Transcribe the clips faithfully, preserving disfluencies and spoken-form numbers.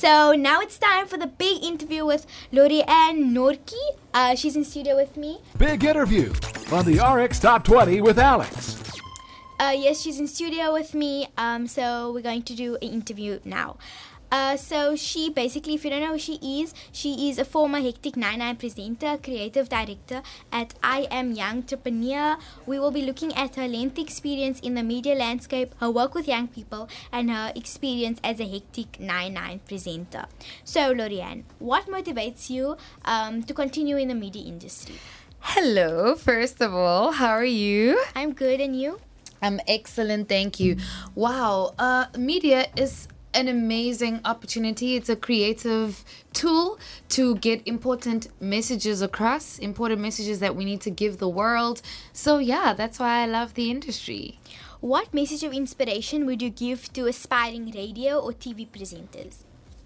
So now it's time for the big interview with Lori-Ann Nortje. Uh, she's in studio with me. Big interview on the R X Top twenty with Alex. Uh, yes, she's in studio with me. Um, so we're going to do an interview now. Uh, so she basically, if you don't know who she is, she is a former Hectic ninety-nine presenter, creative director at I Am Young Entrepreneur. We will be looking at her lengthy experience in the media landscape, her work with young people, and her experience as a Hectic ninety-nine presenter. So Lori-Ann, what motivates you um, to continue in the media industry? Hello, first of all, how are you? I'm good, and you? I'm excellent, thank you. Wow, uh, media is an amazing opportunity. It's a creative tool to get important messages across, important messages that we need to give the world. So yeah, that's why I love the industry. What message of inspiration would you give to aspiring radio or T V presenters?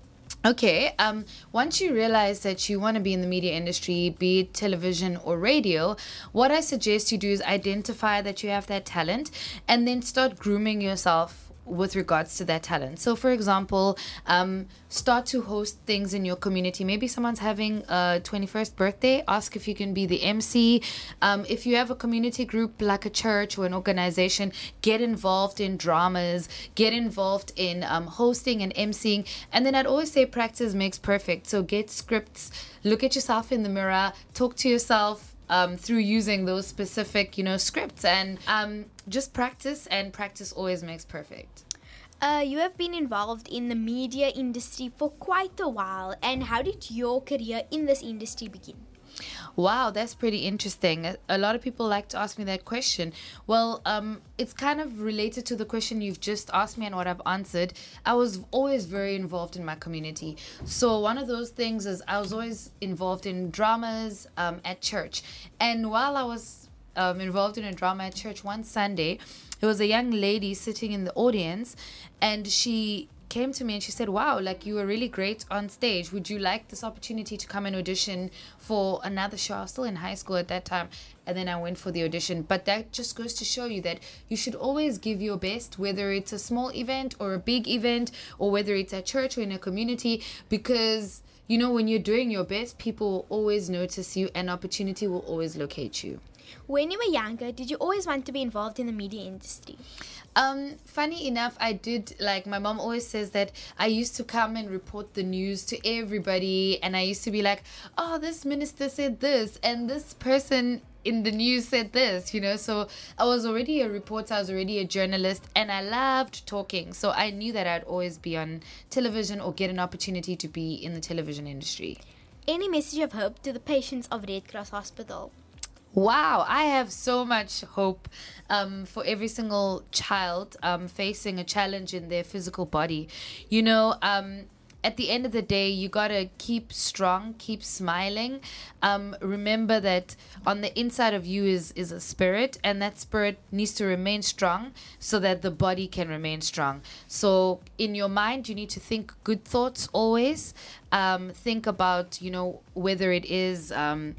Okay, um, once you realize that you want to be in the media industry, be it television or radio, what I suggest you do is identify that you have that talent and then start grooming yourself with regards to that talent. So for example, um, start to host things in your community. Maybe someone's having a twenty-first birthday, ask if you can be the M C. Um, if you have a community group like a church or an organization, get involved in dramas, get involved in um, hosting and emceeing. And then I'd always say practice makes perfect. So get scripts, look at yourself in the mirror, talk to yourself Um, through using those specific, you know, scripts, and um, just practice, and practice always makes perfect. Uh, you have been involved in the media industry for quite a while, and how did your career in this industry begin? Wow, that's pretty interesting. A, a lot of people like to ask me that question. Well, um, it's kind of related to the question you've just asked me and what I've answered. I was always very involved in my community. So one of those things is I was always involved in dramas um, at church. And while I was um, involved in a drama at church one Sunday, there was a young lady sitting in the audience, and she came to me and she said, wow, like, you were really great on stage. Would you like this opportunity to come and audition for another show? I was still in high school at that time. And then I went for the audition. But that just goes to show you that you should always give your best, whether it's a small event or a big event, or whether it's at church or in a community, because, you know, when you're doing your best, people will always notice you and opportunity will always locate you. When you were younger, did you always want to be involved in the media industry? Um, funny enough, I did. Like, my mom always says that I used to come and report the news to everybody, and I used to be like, oh, this minister said this, and this person in the news said this, you know. So I was already a reporter, I was already a journalist, and I loved talking. So I knew that I'd always be on television or get an opportunity to be in the television industry. Any message of hope to the patients of Red Cross Hospital? Wow, I have so much hope um, for every single child um, facing a challenge in their physical body. You know, um, at the end of the day, you got to keep strong, keep smiling. Um, remember that on the inside of you is, is a spirit, and that spirit needs to remain strong so that the body can remain strong. So in your mind, you need to think good thoughts always. Um, think about, you know, whether it is Um,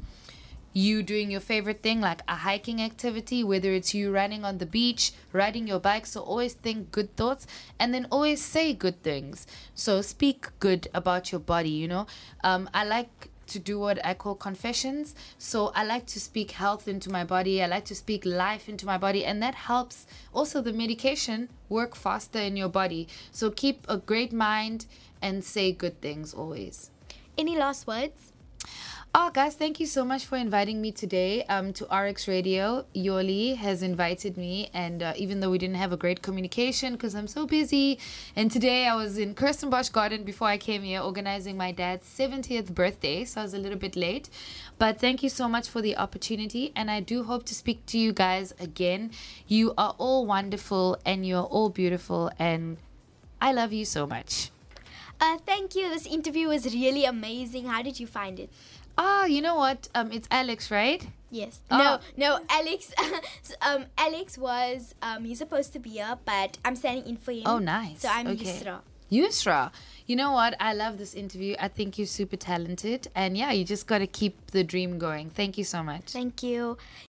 you doing your favorite thing, like a hiking activity, whether it's you running on the beach, riding your bike. So always think good thoughts, and then always say good things. So speak good about your body, you know. Um, I like to do what I call confessions. So I like to speak health into my body. I like to speak life into my body, and that helps also the medication work faster in your body. So keep a great mind and say good things always. Any last words? Oh, guys, thank you so much for inviting me today um, to R X Radio. Yoli has invited me, and uh, even though we didn't have a great communication because I'm so busy, and today I was in Kirstenbosch Garden before I came here organizing my dad's seventieth birthday, so I was a little bit late. But thank you so much for the opportunity, and I do hope to speak to you guys again. You are all wonderful, and you are all beautiful, and I love you so much. Uh, thank you. This interview was really amazing. How did you find it? Ah, you know what? Um, it's Alex, right? Yes. Oh. No, no, Alex. um, Alex was um, he's supposed to be here, but I'm standing in for him. Oh, nice. So I'm okay. Yusra. Yusra. You know what? I love this interview. I think you're super talented, and yeah, you just got to keep the dream going. Thank you so much. Thank you.